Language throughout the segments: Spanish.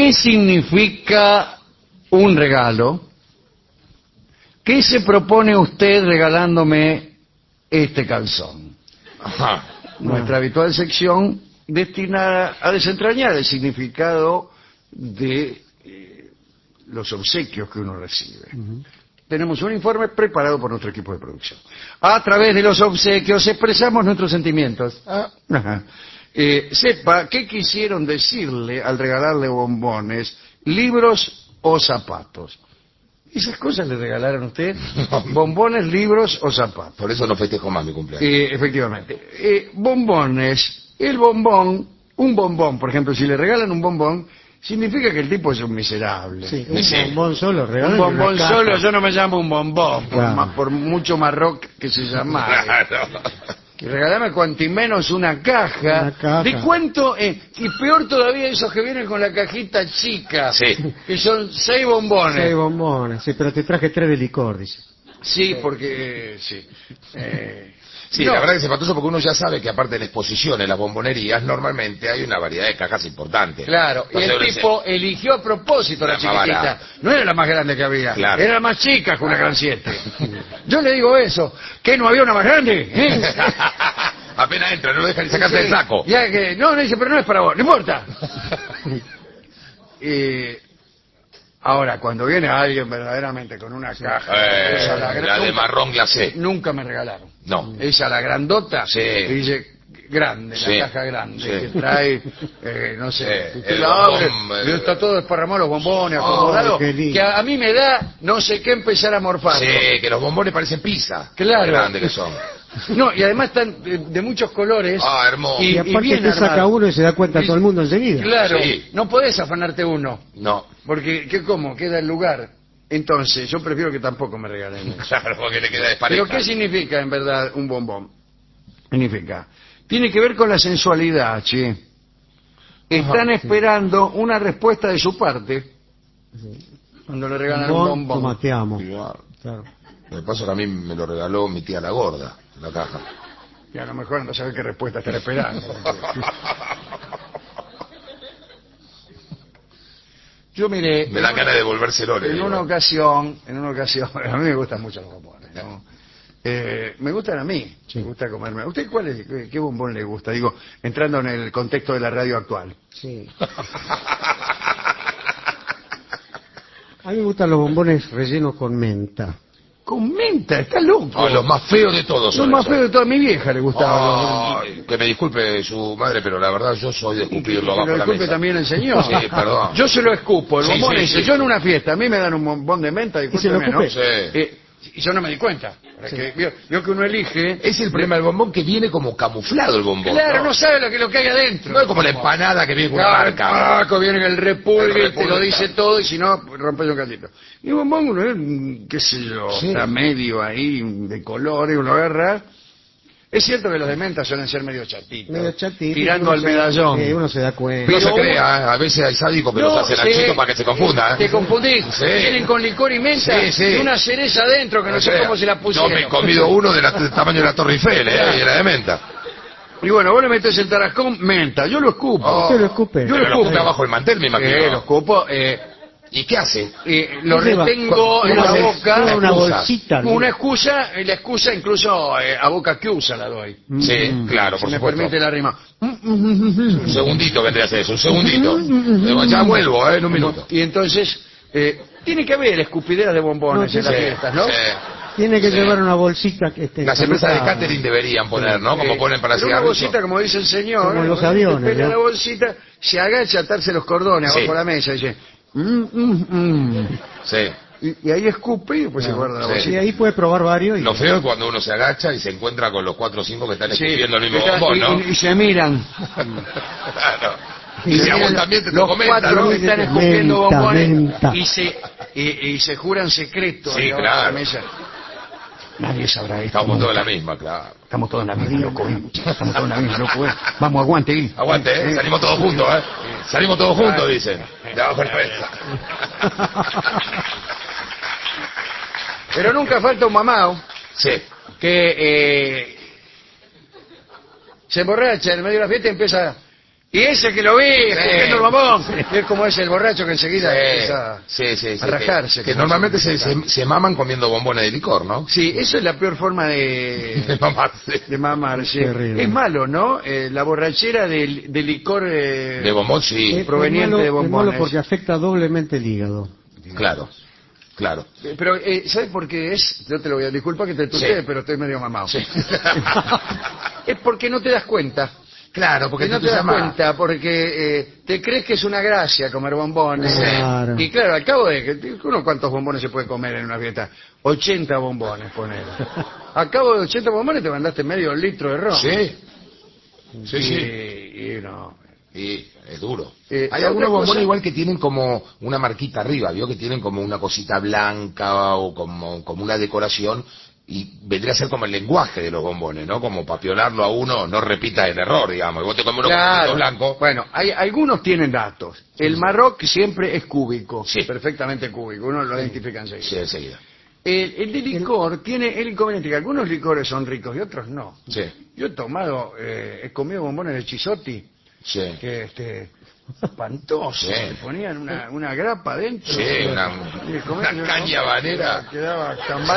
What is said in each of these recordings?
¿qué significa un regalo? ¿Qué se propone usted regalándome este calzón? Ajá. Nuestra habitual sección destinada a desentrañar el significado de los obsequios que uno recibe. Tenemos un informe preparado por nuestro equipo de producción. A través de los obsequios expresamos nuestros sentimientos. Ajá. Sepa qué quisieron decirle al regalarle bombones, libros o zapatos. ¿Esas cosas le regalaron a usted? ¿Bombones, libros o zapatos? Por eso no festejo más mi cumpleaños. Efectivamente. Bombones. El bombón, un bombón, por ejemplo, si le regalan un bombón, significa que el tipo es un miserable. Sí, un bombón solo, Un regalan bombón una caja. solo, yo no me llamo un bombón, Claro. por mucho más rock que se llamara. Claro. Y regalame cuanto menos una caja. Una caja. De cuento, y peor todavía esos que vienen con la cajita chica, Sí. que son 6 bombones. 6 bombones, sí, pero te traje 3 de licor, dice. Sí, porque, sí. Sí, No. la verdad que es espantoso porque uno ya sabe que aparte de la exposición en las bombonerías, normalmente hay una variedad de cajas importantes. Claro, y Entonces el uno dice, tipo eligió a propósito la La más chiquitita. barata. No era la más grande que había, Claro. era la más chica con una gran 7. Yo le digo eso, ¿qué no había una más grande? ¿Eh? apenas entra, no lo dejan ni sacarte del saco. Ya que, no, le dice, pero no es para vos, no importa. Ahora, cuando viene alguien verdaderamente con una caja, esa La de marrón glacé. nunca me regalaron. No. Esa, la grandota, Sí. que dice grande, Sí. la caja grande, Sí. que trae, no sé, Sí, usted el la abre, bombón, y está todo desparramado, los bombones, Oh, acomodados, qué lindo. que a mí me da no sé qué empezar a morfar. Sí, que los bombones parecen pizza. Claro. Qué grandes que son. No, y además están de muchos colores. Ah, hermoso. Y aparte bien te saca armados. uno y se da cuenta todo el mundo enseguida. Claro, Sí. no podés afanarte uno, No. porque, ¿qué cómo? Queda el lugar. Entonces, yo prefiero que tampoco me regalen eso. Claro, porque le queda despareja. Pero ¿qué significa en verdad un bombón? Significa, tiene que ver con la sensualidad, che. Están esperando una respuesta de su parte cuando le regalan un bombón. Toma, te amo. Claro. Claro. De paso que a mí me lo regaló mi tía la gorda, la caja. Y a lo mejor no sabe qué respuesta estará esperando. Yo miré, Me da ganas de devolvérselo. le en digo. una ocasión, a mí me gustan mucho los bombones, ¿no? Me gustan a mí, me gusta comerme. ¿A usted qué bombón le gusta? Digo, entrando en el contexto de la radio actual. Sí. A mí me gustan los bombones rellenos con menta. Con menta, está loco. Ah, los más feos de todos Lo son más esos. feo de toda mi vieja le gustaba. Ay, que me disculpe su madre, pero la verdad yo soy de escupirlo abajo Lo de la disculpe mesa. también el señor. Sí, perdón. Yo se lo escupo, el Sí, bombón sí, ese. sí. Yo en una fiesta, a mí me dan un bombón de menta, ¿Y se lo discúlpeme, ¿no? escupe? Sí. Y yo no me di cuenta. Porque vio que uno elige. Es el problema del bombón que viene como camuflado el bombón. Claro, no sabe lo que hay adentro. No es como la empanada que viene con una Claro, marca. Paco viene en el repulgue, El te lo repulgue. dice todo y si no, rompes un cantito. Y un bombón, uno es, qué sé yo, Sí. está medio ahí de colores, uno agarra. Es cierto que los de menta suelen ser medio chatitos. Medio chatito. Tirando Uno al se- medallón. Sí, uno se da cuenta. No Pero se crea, a veces hay sádicos que los hacen sí, anchitos para que se confunda. Te confundís. Sí. Vienen con licor y menta Sí, sí. y una cereza adentro que no sé cómo se la Yo pusieron. me he comido uno del tamaño de la Torre Eiffel, y era de menta. Y bueno, vos le metés el tarascón, menta. Yo lo escupo. Oh. Usted lo escupe. Yo Pero lo lo escupo. escupe abajo del mantel, me imagino. Lo escupo. ¿Y qué hace? Lo ¿Qué lleva? retengo en la boca. Lleva una excusa. bolsita. Como una excusa, y la excusa incluso a boca que usa la doy. Sí, claro, Si por me supuesto. permite la rima. Un segundito vendría a ser eso, un segundito. Ya vuelvo, en un minuto. Y entonces, tiene que haber escupideras de bombones No, en las Sí, fiestas, ¿no? sí. Tiene que Sí. llevar una bolsita que esté. Las empresas de encanutada. catering deberían poner, ¿no? Como ponen para Pero una cigarrillos. bolsita, como dice el señor, Como en los ¿no? aviones, Pega ¿no? la bolsita, se agacha a atarse los cordones Sí. abajo de la mesa y dice, Sí. y ahí escupe y después se guarda la Sí. bolsita. Y ahí puede probar varios. Y... Lo feo es cuando uno se agacha y se encuentra con los 4 o 5 que están Sí, escupiendo el mismo está- bombón, ¿no? y se miran. Claro. Y si a vos también te Los tocó menta, cuatro ¿no? que están escupiendo Menta, bombones menta. y se juran secretos Sí, ahí abajo de la claro. mesa. Nadie sabrá esto. Estamos todos en la misma, claro. Estamos todos en la misma, loco. Estamos todos en la misma, loco. Vamos, aguante ahí. Aguante, ¿eh? Salimos todos juntos, ¿eh? Salimos todos juntos, dicen. De abajo el prensa. Pero nunca falta un mamao Sí. que se emborracha en el medio de la fiesta y empieza Y ese que lo vi, escupiendo el bombón. Es como ese el borracho que enseguida empieza a rajarse. Que normalmente se maman comiendo bombones de licor, ¿no? Sí, eso es la peor forma de mamarse. de mamarse. Terrible. Es malo, ¿no? La borrachera de licor De bombón, sí. proveniente de Es malo bombones. porque afecta doblemente el hígado. Claro. Pero, ¿sabes por qué es? Yo te lo voy a disculpar que te tutee, Sí. pero estoy medio mamado. Sí. Es porque no te das cuenta. Claro, porque Y no te das cuenta, porque te crees que es una gracia comer bombones. Sí. Claro. Y claro, al cabo de que... ¿Uno cuántos bombones se puede comer en una fiesta? 80 bombones, ponele. Al cabo de 80 bombones te mandaste medio litro de ron. Sí. Y no... Y es duro. Hay Hay algunos otra bombones cosa- igual que tienen como una marquita arriba, ¿vio? Que tienen como una cosita blanca o como una decoración y vendría a ser como el lenguaje de los bombones, ¿no? Como para pionarlo a uno, no repita el error, digamos. Y vos te comes unos Claro. bombones blancos. Bueno, algunos tienen datos. El Marroc siempre es cúbico, Sí. perfectamente cúbico, uno lo identifica enseguida. Sí, enseguida. El de licor tiene el inconveniente que algunos licores son ricos y otros no. Sí, Yo he comido bombones de chisotti, sí. que espantoso, Sí. le ponían una grapa dentro. Sí, Y comías una caña habanera. Quedaba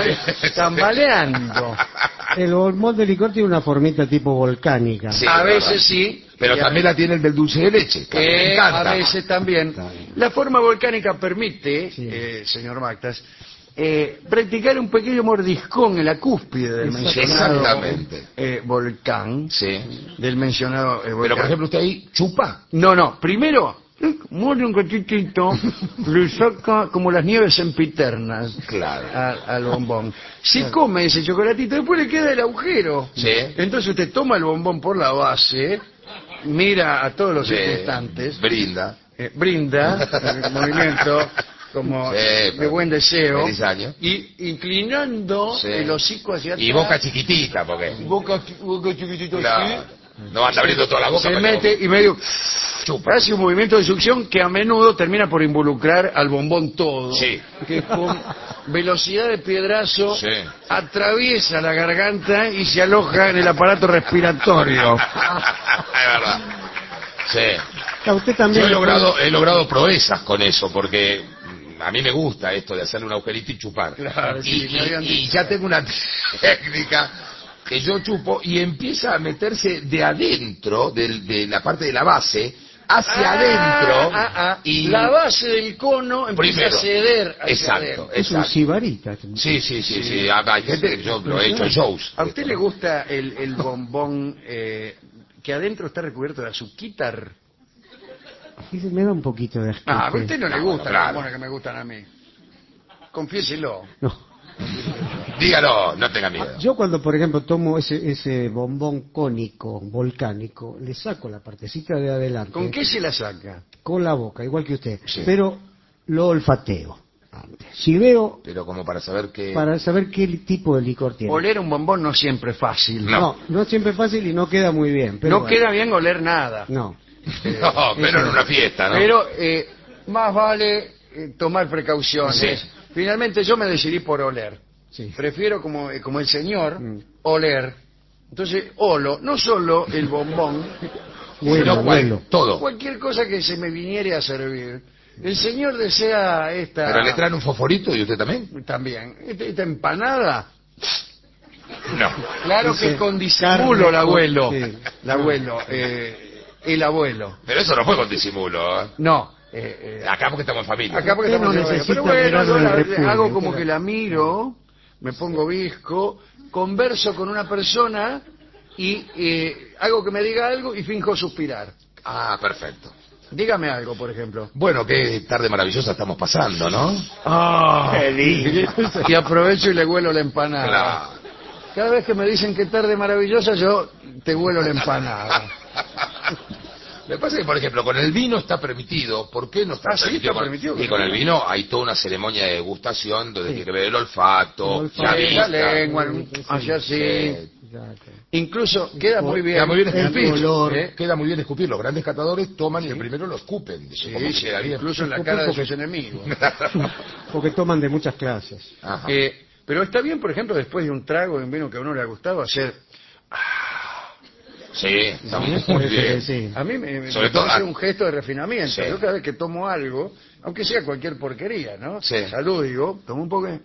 tambaleando. El bombón de licor tiene una formita tipo volcánica. Sí, A es veces verdad. sí. Pero y también la tiene el del dulce de leche, que a mí me encanta. a veces también. Está bien. La forma volcánica permite, Sí. señor Mactas, practicar un pequeño mordiscón en la cúspide del mencionado Exactamente. volcán. Sí. Del mencionado volcán. Pero por ejemplo usted ahí chupa. No, primero muerde un cachitito, le saca como las nieves sempiternas Claro. al bombón. Se come ese chocolatito, después le queda el agujero. Sí. Entonces usted toma el bombón por la base, mira a todos los Sí. circunstantes, Brinda. brinda el movimiento como Sí, de pero buen deseo, feliz año. y inclinando Sí. el hocico hacia atrás. Y boca chiquitita, porque... boca chiquitito Claro. así. No anda abriendo toda la boca. Se pero- mete y medio Chupa. hace un movimiento de succión que a menudo termina por involucrar al bombón todo, Sí. que con velocidad de piedrazo Sí. atraviesa la garganta y se aloja en el aparato respiratorio. Es verdad. Sí. A usted Yo también he logrado proezas con eso, porque a mí me gusta esto de hacerle un agujerito y chupar. Claro, y, sí, me habían y dicho. ya tengo una técnica que yo chupo y empieza a meterse de adentro de la parte de la base hacia adentro y la base del cono empieza Primero. a ceder hacia Exacto. adentro. es un sibarita. Sí. Hay gente que yo lo he hecho en shows. ¿A usted Esto, le ¿no? gusta el bombón que adentro está recubierto de azuquitar? Dice, me da un poquito de asquete. A usted no le No, gustan claro. los bombones que me gustan a mí. Confiéselo. No. Dígalo, no tenga miedo. Yo cuando, por ejemplo, tomo ese bombón cónico, volcánico, le saco la partecita de adelante. ¿Con qué se la saca? Con la boca, igual que usted. Sí. Pero lo olfateo antes. Si veo, Pero como para saber que... para saber qué tipo de licor tiene. Oler un bombón no siempre es fácil. No siempre es fácil y no queda muy bien. Pero No bueno. queda bien oler nada. No. No, pero en una fiesta, ¿no? Pero más vale tomar precauciones. Sí. Finalmente yo me decidí por oler. Sí. Prefiero como el señor Mm. oler. Entonces olo no solo el bombón, Huelo, No, huelo. todo. cualquier cosa que se me viniere a servir. El señor desea esta Pero le traen un fosforito y usted también. también esta empanada. No. Claro Dice, que con disimulo carne el abuelo. con- sí. El abuelo. Pero eso no fue con disimulo, ¿eh? No. Acá porque estamos en familia. Acá porque Usted no estamos en necesita Pero bueno, mirarlo yo en el repulgue, hago usted como la- que la miro, me pongo visco, converso con una persona y hago que me diga algo y finjo suspirar. Ah, perfecto. Dígame algo, por ejemplo. Bueno, qué tarde maravillosa estamos pasando, ¿no? ¡Ah! Y aprovecho y le huelo la empanada. Claro. Cada vez que me dicen que tarde maravillosa, yo te huelo la empanada. Me pasa que, por ejemplo, con el vino está permitido. ¿Por qué no está Ah, sí, permitido? está permitido. Y con el vino hay toda una ceremonia de degustación donde tiene que ver el olfato, El olfato. la Sí, vista. la lengua, hacia así. Exacto. Incluso queda muy bien. Queda muy bien El escupir. olor. Queda muy bien escupir. Los grandes catadores toman y el primero lo escupen. Dice, como que Sí, queda bien. incluso en la cara de sus enemigos. Porque toman de muchas clases. Ajá. Pero está bien, por ejemplo, después de un trago de un vino que a uno le ha gustado, hacer... Sí, está muy Parece que bien. sí. A mí me Sobre todo, parece un gesto de refinamiento. Sí. Yo cada vez que tomo algo, aunque sea cualquier porquería, ¿no? Sí. Salud, digo, tomo un poco de...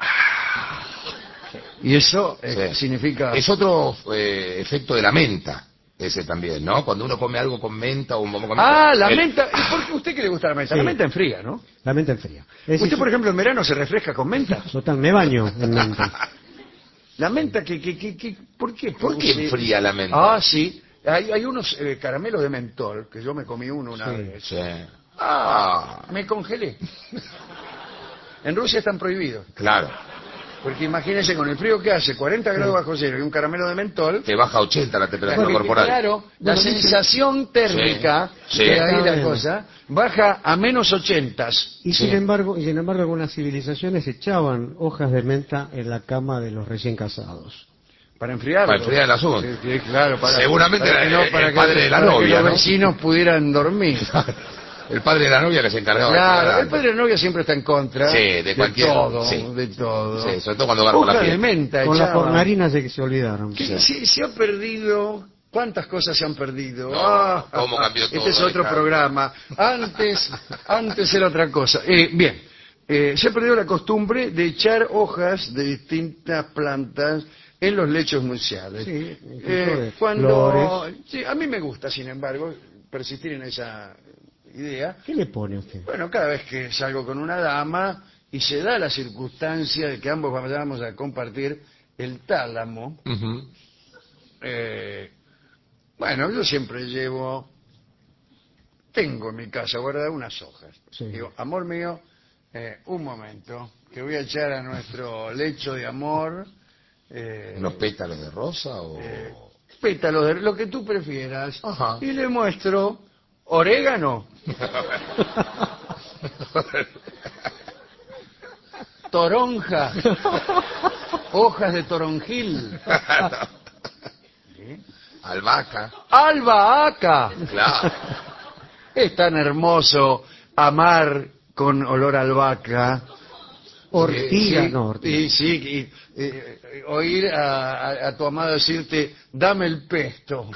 Y eso Sí. significa... Es otro efecto de la menta, ese también, ¿no? Cuando uno come algo con menta o un bombón con menta. Ah, la menta. ¿Y por qué usted qué le gusta la menta? Sí. La menta enfría, ¿no? La menta enfría. ¿Usted, por ejemplo, en verano se refresca con menta? Total, me baño en menta. La menta, ¿por qué? ¿Por qué produce- enfría la menta? Ah, sí. Hay unos caramelos de mentol, que yo me comí uno una Sí. vez. Sí. Ah, Me congelé. En Rusia están prohibidos. claro. Porque imagínense, con el frío que hace, 40 grados bajo cero y un caramelo de mentol... Te baja a 80 la temperatura Claro, corporal. claro, la Bueno, sensación térmica Sí, que sí. hay la Está bien. cosa baja a menos 80. Y Sí. sin embargo, algunas civilizaciones echaban hojas de menta en la cama de los recién casados. Para enfriarlo. Para enfriar el asunto. Sí, sí, claro, Seguramente para que era el que- padre de la para que novia, los ¿no? vecinos pudieran dormir. El padre de la novia que se encargaba de Claro, cuidar el padre de la novia siempre está en contra Sí, de cualquier- todo, sí. de todo. Sí, sobre todo cuando va por la Hoja de fiesta. menta Con las echaban. fornarinas de que se olvidaron. Que se ha perdido. ¿Cuántas cosas se han perdido? No, cómo cambió Este todo, es otro Ricardo. programa. Antes era otra cosa. Bien, se ha perdido la costumbre de echar hojas de distintas plantas en los lechos nupciales. Sí, incluso de Cuando flores. sí, a mí me gusta, sin embargo, persistir en esa idea. ¿Qué le pone usted? Bueno, cada vez que salgo con una dama y se da la circunstancia de que ambos vayamos a compartir el tálamo, Ujú. bueno, yo siempre tengo en mi casa guardadas unas hojas. Sí. Digo, amor mío, un momento, que voy a echar a nuestro lecho de amor ¿Unos pétalos de rosa o...? pétalos de lo que tú prefieras. Ajá. Y le muestro orégano, toronja, hojas de toronjil, ¿sí? Albahaca. albahaca. Claro. Es tan hermoso amar con olor a albahaca. Ortiga, Sí, no, ortiga. y sí, oír a tu amado decirte, dame el pesto.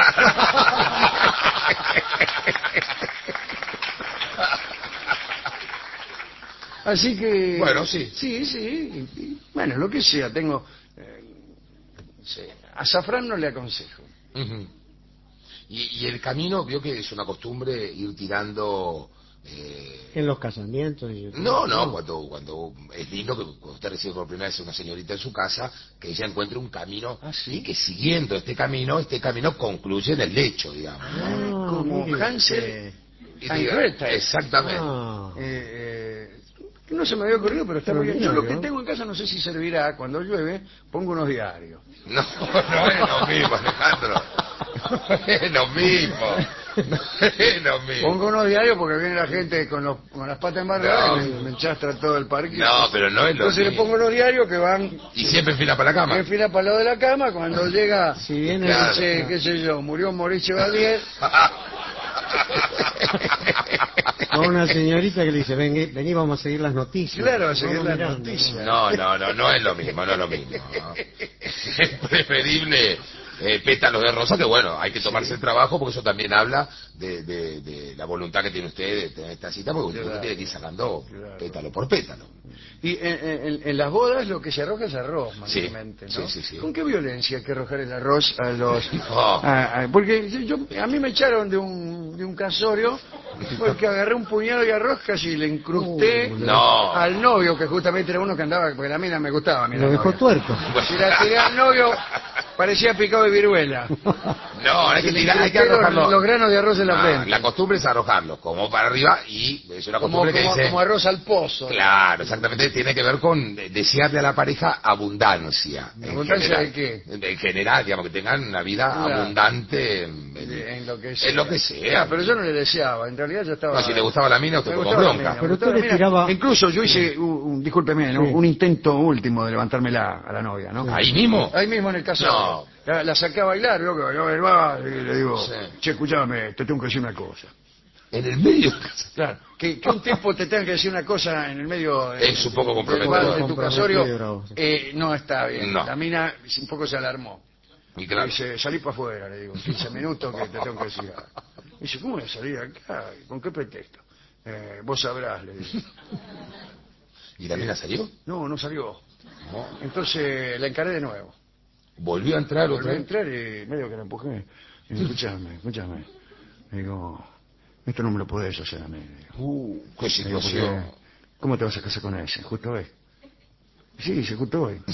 Así que... Bueno, sí. Sí, sí. Bueno, lo que sea, tengo... sí, azafrán no le aconsejo. Ujú. Y el camino, vio que es una costumbre ir tirando... En los casamientos. No, cuando es lindo que cuando usted recibe por primera vez a una señorita en su casa, que ella encuentre un camino Ah, ¿sí? y que siguiendo este camino concluye en el lecho, digamos. ¿no? Como mire Hansel Y and diga, Gretel. exactamente. Ah. No se me había ocurrido, pero está muy bien. Yo lo que Extraordinario. tengo en casa no sé si servirá. Cuando llueve, pongo unos diarios. No, no es lo mismo, Alejandro. No es lo mismo. No es lo mismo. Pongo unos diarios porque viene la gente con las patas embarradas No. y me enchastra todo el parque. No, pero no es lo Entonces le mismo. pongo unos diarios que van Y siempre en fila para la cama. en fila para el lado de la cama. Cuando llega, Si viene Claro. dice, qué sé yo, murió Mauricio Chevalier. a una señorita que le dice, vení, vamos a seguir las noticias. Claro, a seguir Vamos las mirando. noticias. No es lo mismo, no es lo mismo. ¿no? Es preferible pétalos de rosa, que bueno, hay que tomarse el trabajo porque eso también habla de la voluntad que tiene usted de tener esta cita, porque usted Claro. tiene que ir sacando Claro. pétalo por pétalo. Y en las bodas lo que se arroja es arroz, Sí, mayormente, ¿no? sí. ¿Con qué violencia hay que arrojar el arroz a los... No. porque a mí me echaron de un casorio porque agarré un puñado de arroz, casi le incrusté No. al novio, que justamente era uno que andaba, porque la mina me gustaba. Lo dejó tuerto. Si la tiré al novio, parecía picado de viruela. No, hay que Le tirar, hay que incrusté arrojarlo. los granos de arroz en la frente. La costumbre es arrojarlo como para arriba y es una Como, costumbre que como, dice... como arroz al pozo. Claro, exactamente, tiene que ver con desearle a la pareja abundancia. ¿Abundancia de qué? En general, digamos, que tengan una vida Claro. abundante En lo que sea. en lo que sea. Pero yo no le deseaba, en realidad yo estaba... No, si le gustaba la mina, usted Me fue con gustaba la bronca. mina, Pero me usted gustaba le la mina. tiraba- Incluso yo hice, discúlpeme, ¿no? Sí. Un intento último de levantármela a la novia, ¿no? ¿Ahí mismo? Ahí mismo en el caso. No. La saqué a bailar, yo que bailaba, y le digo, Sí. che, escúchame, te tengo que decir una cosa. En el medio. Claro, que un tipo te tenga que decir una cosa en el medio Es un poco del comprometido. bar de tu Comprometido, casorio, bravo, sí. no está bien. No. La mina un poco se alarmó. Y claro. Dice, salí para afuera, le digo, 15 minutos que te tengo que decir algo. Dice, ¿cómo voy a salir acá? ¿Con qué pretexto? Vos sabrás, le digo. ¿Y la mina salió? No, no salió. No. Entonces la encaré de nuevo. ¿Volvió a entrar Volví otra a vez? entrar y medio que la empujé. Y digo, escúchame. Le digo, esto no me lo podés hacer a mí. Qué Le digo, situación. porque, ¿cómo te vas a casar con ese? ¿Justo hoy? Sí, dice, justo hoy.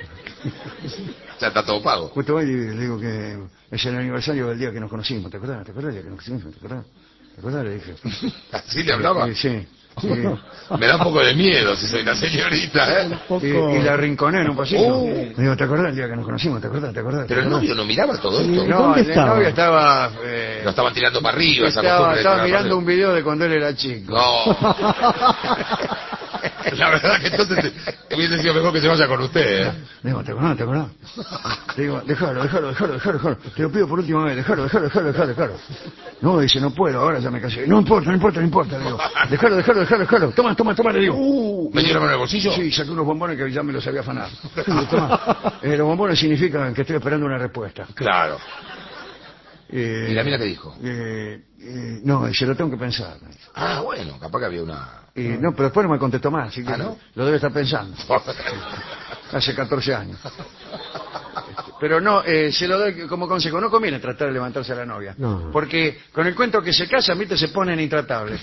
Ya está todo pago. Justo hoy le digo que es el aniversario del día que nos conocimos. ¿Te acordás? ¿Te acordás del día que nos conocimos? ¿Te acordás? ¿Te acordás? Le dije. ¿Así le hablaba? Sí. Me da un poco de miedo si soy la señorita, ¿eh? Y la rinconé en un pasillo. Oh. Le digo, ¿te acordás del día que nos conocimos? ¿Te acordás? Pero el novio no miraba todo esto. Sí. No, ¿Dónde el estaba? novio estaba... Lo estaban tirando para arriba, esa estaba costumbre de tirar mirando para un video de cuando él era chico. arriba. No. La verdad que entonces hubiese sido mejor que se vaya con usted, ¿eh? Le digo, ¿te acordás? ¿Te acordás? Le digo, déjalo. Te lo pido por última vez, déjalo. No, dice, no puedo, ahora ya me casé. No importa, le digo. Déjalo. Toma, le digo. ¿Me dio la mano en el bolsillo? Sí, saqué unos bombones que ya me los había afanado. Toma. Los bombones significan que estoy esperando una respuesta. Claro. ¿Y la mina qué dijo? No, se lo tengo que pensar. Ah, bueno, capaz que había una... No, pero después no me contestó más, así que ¿Ah, no? lo debe estar pensando. Hace 14 años. Pero no, se lo doy como consejo. No conviene tratar de levantarse a la novia. No. Porque con el cuento que se casan, viste, se ponen intratables.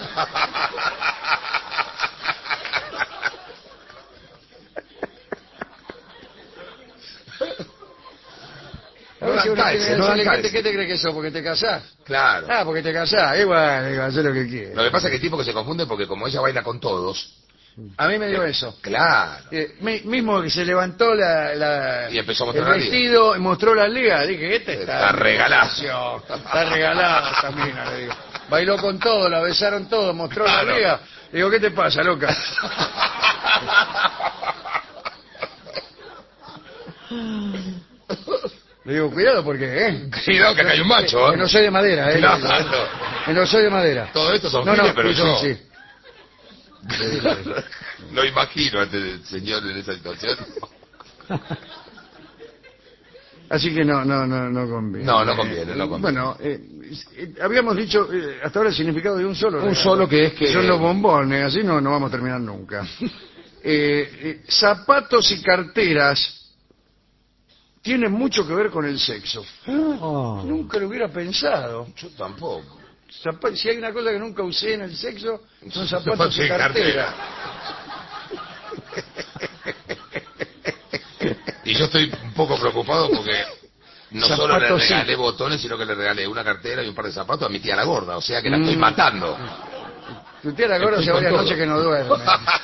A No veces dan uno calce, tiene que no dan decirle, calce. ¿qué te crees que sos? ¿Porque te casás? Claro. Ah, porque te casás. Igual, digo, hacé lo que quieras. Lo que pasa es que el tipo que se confunde porque como ella baila con todos... A mí me dio eso. Claro. Mismo que se levantó Y empezó a el mostrar la liga. vestido y mostró la liga, dije, Está regalada. Está regalada esta mina, le digo. Bailó con todo, la besaron todo, mostró la Claro. liga. Le digo, ¿qué te pasa, loca? Le digo, cuidado porque, Cuidado que acá hay un macho, Que no soy de madera, Claro. Que no soy de madera. Todo esto son No, giles, pero sí, yo... sí. Lo imagino antes del señor en esa situación. Así que no conviene. No conviene. Bueno, habíamos dicho hasta ahora el significado de un solo. Un solo que es que... Son los bombones, así no vamos a terminar nunca. Zapatos y carteras tienen mucho que ver con el sexo. Oh. Nunca lo hubiera pensado. Yo tampoco. Si hay una cosa que nunca usé en el sexo, son zapatos Zapatos y y carteras. Y yo estoy un poco preocupado porque no solo le Zapatos, sí. regalé botones, sino que le regalé una cartera y un par de zapatos a mi tía la gorda. O sea que la estoy matando. Tu tía la gorda Estoy hace varias con todo. noches que no duerme.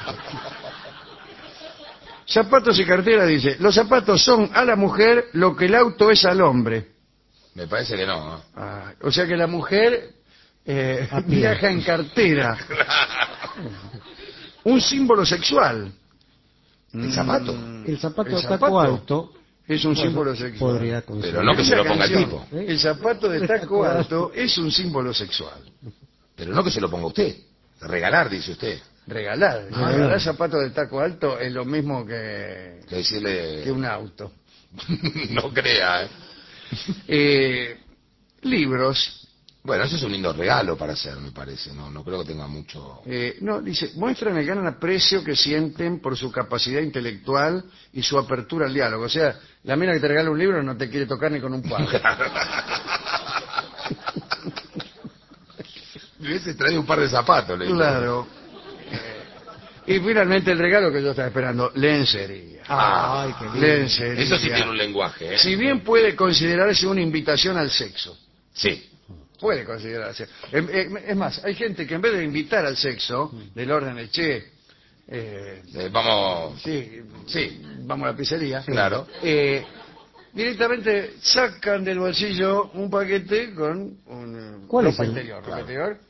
Zapatos y cartera dice, los zapatos son a la mujer lo que el auto es al hombre. Me parece que no, ¿no? Ah, o sea que la mujer A pie. viaja en cartera. Un símbolo sexual. ¿El zapato? El zapato El de zapato taco alto es un símbolo sexual. podría considerar. Pero no que se lo ponga el Canción, tipo. El zapato de taco alto es un símbolo sexual. Pero no que se lo ponga usted. Regalar, dice usted. Regalar zapatos de taco alto es lo mismo que Que decirle... un auto. No crea, ¿eh? Libros. Bueno, eso es un lindo regalo para hacer, me parece. No creo que tenga mucho... No, dice, muestran el gran aprecio que sienten por su capacidad intelectual y su apertura al diálogo. O sea, la mina que te regala un libro no te quiere tocar ni con un palo. Me hubiese traído un par de zapatos, le digo. Claro. Y finalmente el regalo que yo estaba esperando, lencería. Ay, qué lindo. Lencería. Eso sí tiene un lenguaje, ¿eh? Si bien puede considerarse una invitación al sexo. Sí. Puede considerarse. Es más, hay gente que en vez de invitar al sexo, del orden de che, Vamos... sí, vamos a la pizzería. Claro. Directamente sacan del bolsillo un paquete con un ¿Cuál es ropa el? interior. Claro. Ropa interior.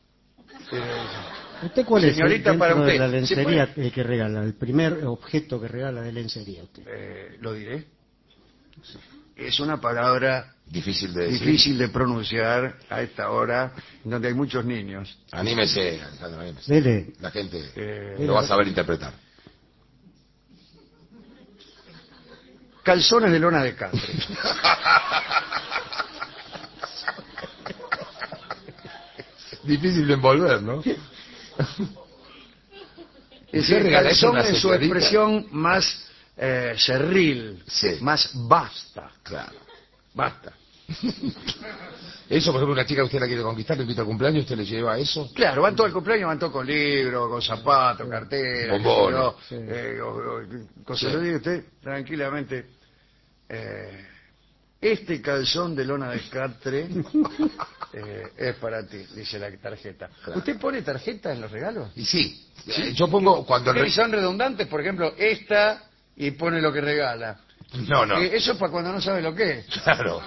¿Usted cuál Señorita, es el, para dentro de usted. la ¿Se lencería que regala? El primer objeto que regala de lencería usted. Lo diré. Es una palabra Difícil de decir. difícil de pronunciar a esta hora, en donde hay muchos niños. Anímese, Alejandro, anímese. Dele. La gente Eh, lo va a saber interpretar. calzones de lona de catre. Difícil de envolver, ¿no? Es ¿Usted el regala eso a calzón una en su señorita? expresión más cerril, Sí. más basta. Claro. Basta. Eso, por ejemplo, una chica que usted la quiere conquistar, le invita al cumpleaños, ¿usted le lleva eso? Claro, van todo el cumpleaños, van todo con libros, con zapatos, carteras, Bombones. cosas. Sí. Le digo usted tranquilamente, este calzón de lona de catre es para ti, dice la tarjeta. Claro. ¿Usted pone tarjeta en los regalos? Y sí, yo pongo cuando... ¿Y son redundantes? Por ejemplo, esta y pone lo que regala. No, no. Eso es para cuando no sabe lo que es. Claro.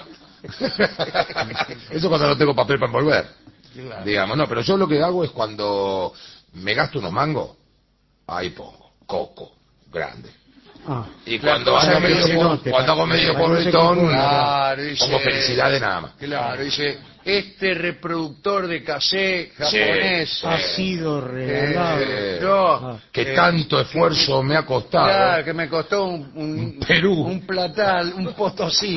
Eso cuando no tengo papel para envolver. Claro. Digamos, no, pero yo lo que hago es cuando me gasto unos mangos, ahí pongo coco, grande. Ah, Y Claro, cuando cosa hago que medio, no se note, cuando hago para medio que no se pobretón, confunda. Claro, dice, pongo felicidades nada más. Claro, dice, este reproductor de cassette japonés. Sí. ha sido regalado. No, Que tanto esfuerzo me ha costado. claro, que me costó un Perú. un platal, un potosí.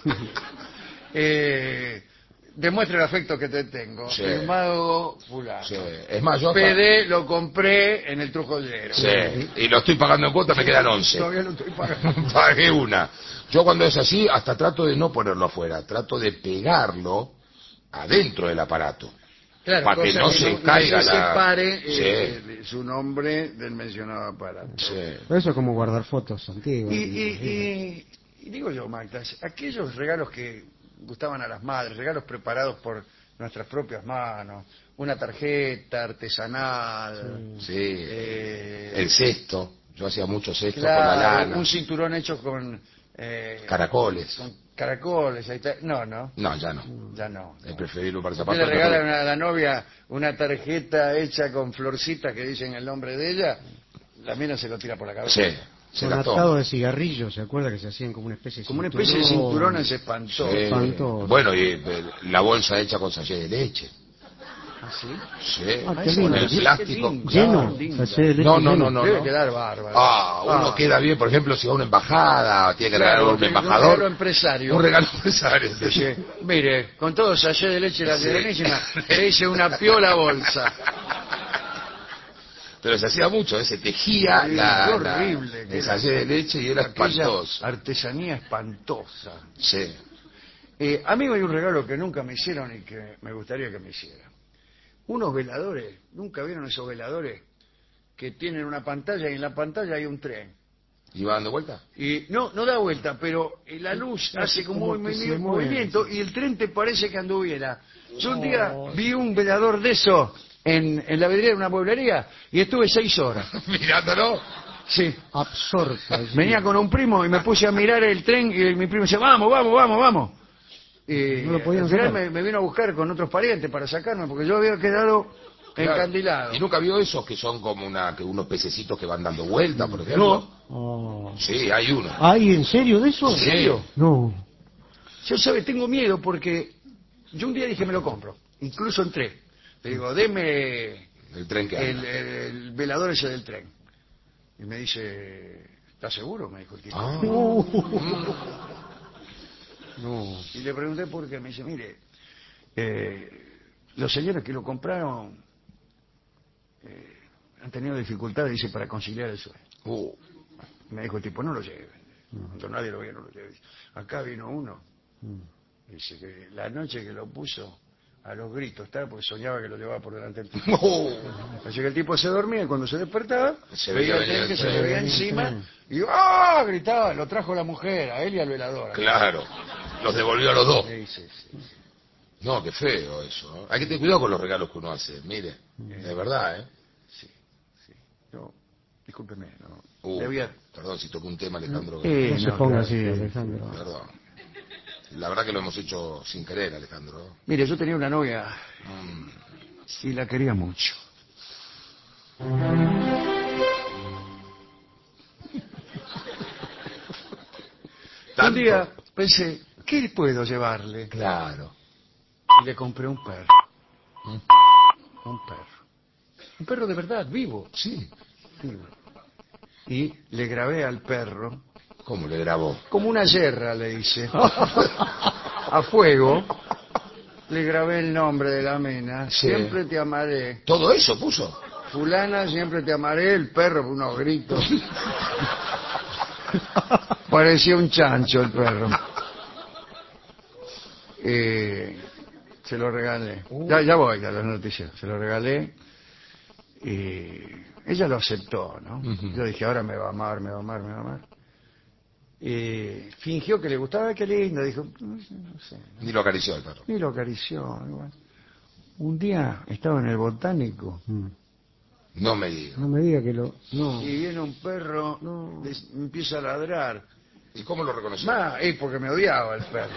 Demuestra el afecto que te tengo. Sí. Firmado fulano. Sí. Es más, yo hasta- PD lo compré en el Trujollero. Sí. Y lo estoy pagando en cuota, me quedan 11. Todavía lo estoy pagando. Pagué una. Yo cuando es así, hasta trato de no ponerlo afuera, trato de pegarlo adentro del aparato. Claro, Para que cosa no se caiga se la- separe Sí. su nombre del mencionado aparato. Sí. Pero eso es como guardar fotos antiguas. Y digo yo, Magda, aquellos regalos que gustaban a las madres, regalos preparados por nuestras propias manos, una tarjeta artesanal, Sí. El cesto. Yo hacía mucho cesto con la claro, lana. un cinturón hecho con Caracoles. con caracoles, ahí está. No, No, ya no. ya no. Es preferible para Usted zapatos. le regala a la novia una tarjeta hecha con florcitas que dicen el nombre de ella, la mina se lo tira por la cabeza. Sí. Se Con la atado toma. de cigarrillos, ¿se acuerda que se hacían como una especie de Como una cinturón? especie de cinturones espantosos. Sí. Espantoso. Bueno, y la bolsa hecha con sachet de leche. ¿Ah, sí? Sí. Ah, qué Con lindo. el plástico. Qué lindo. Lleno. Linda. Sachet de leche No, no, lleno. no, no. Debe quedar bárbaro. Uno queda bien, por ejemplo, si va a una embajada, tiene que regalar a un tiene embajador. Un regalo empresario. Un regalo empresario. Dice, mire, con todo sachet de leche la Sí. serenísima, le hice una piola bolsa. Pero se hacía mucho, se tejía Sí, qué horrible que el era. sachet de leche y era Aquella espantoso. artesanía espantosa. Sí. A mí hay un regalo que nunca me hicieron y que me gustaría que me hicieran. Unos veladores, ¿nunca vieron esos veladores? Que tienen una pantalla y en la pantalla hay un tren. ¿Iba dando vuelta? Y no da vuelta, pero la luz hace como un que se mueve. movimiento y el tren te parece que anduviera. Yo un día vi un velador de eso en la vidriera de una mueblería y estuve 6 horas. Mirándolo. Sí. Absorta. Venía con un primo y me puse a mirar el tren y mi primo decía, vamos, vamos, vamos, vamos. Y No lo podían al final sacar. me vino a buscar con otros parientes para sacarme porque yo había quedado Claro. encandilado. ¿Y nunca vio esos que son como unos pececitos que van dando vuelta, por ejemplo? Oh. Sí, hay uno. ¿Hay en serio de eso? ¿En serio? No. Yo, ¿sabe? Tengo miedo porque yo un día dije me lo compro. Incluso entré. Le digo, deme El tren que anda. el velador ese del tren. Y me dice, ¿estás seguro? Me dijo el tipo. Ah. No. Y le pregunté por qué. Me dice, mire, los señores que lo compraron han tenido dificultades, dice, para conciliar el sueño. Me dijo el tipo, no lo lleven. Cuando nadie lo vio, no lo lleven. Acá vino uno. Dice que la noche que lo puso, a los gritos, estaba porque soñaba que lo llevaba por delante del tipo. Así que el tipo se dormía y cuando se despertaba, Se veía veía el tren venir que el se le tren. veía encima y ¡ah! Gritaba, lo trajo la mujer, a él y al velador. Claro. Los devolvió a los dos. Sí, sí, sí. No, qué feo eso. ¿Eh? Hay que tener cuidado con los regalos que uno hace. Mire, es verdad, ¿eh? Sí, sí. No, discúlpeme, no. Perdón si toco un tema, Alejandro. No se ponga claro, así, sí. Alejandro. Perdón. La verdad que lo hemos hecho sin querer, Alejandro. Mire, yo tenía una novia y la quería mucho. Un ¿Tanto? día pensé, ¿qué puedo llevarle? Claro. Y le compré un perro. Un perro. Un perro de verdad, vivo. Sí. Vivo. Y le grabé al perro ¿Cómo le grabó? Como una yerra, le hice. A fuego le grabé el nombre de la mena. Sí. Siempre te amaré. ¿Todo eso puso? Fulana, siempre te amaré. El perro, unos gritos. Parecía un chancho el perro. Se lo regalé. Ya voy a las noticias. Se lo regalé. Ella lo aceptó, ¿no? Yo dije, ahora me va a amar, me va a amar, me va a amar. Fingió que le gustaba, qué lindo. Dijo, no sé. Ni lo acarició el perro. Y lo acarició. Igual. Un día estaba en el botánico. No me diga. No me diga que lo... No. Y viene un perro, empieza a ladrar. ¿Y cómo lo reconoció? Porque me odiaba el perro.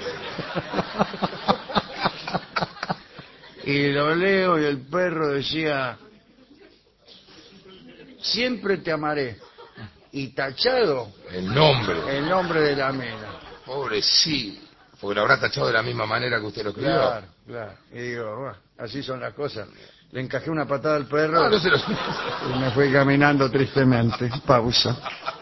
Y lo leo y el perro decía, siempre te amaré. Y tachado El nombre. el nombre de la mena. Pobrecito. Porque lo habrá tachado de la misma manera que usted lo escribió. Claro, claro. Y digo, bueno, así son las cosas. Le encajé una patada al perro Ah, no se lo... y me fui caminando tristemente. Pausa.